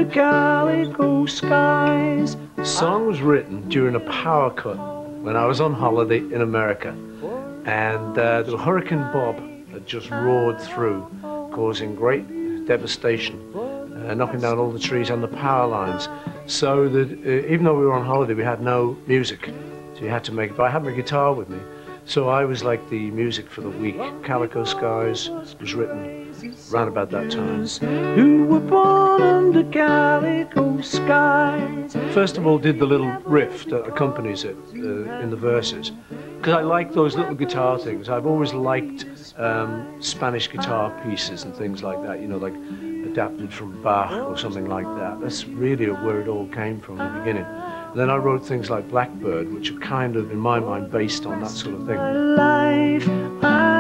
under calico skies. The song was written during a power cut when I was on holiday in America, and the Hurricane Bob had just roared through, causing great devastation, knocking down all the trees and the power lines. So that even though we were on holiday, we had no music, so you had to make it. But I had my guitar with me, so I was like the music for the week. Calico Skies was written around about that time. Who were born under calico skies. First of all, did the little riff that accompanies it in the verses, because I like those little guitar things. I've always liked Spanish guitar pieces and things like that, you know, like adapted from Bach or something like that. That's really where it all came from in the beginning. And then I wrote things like Blackbird, which are kind of, in my mind, based on that sort of thing.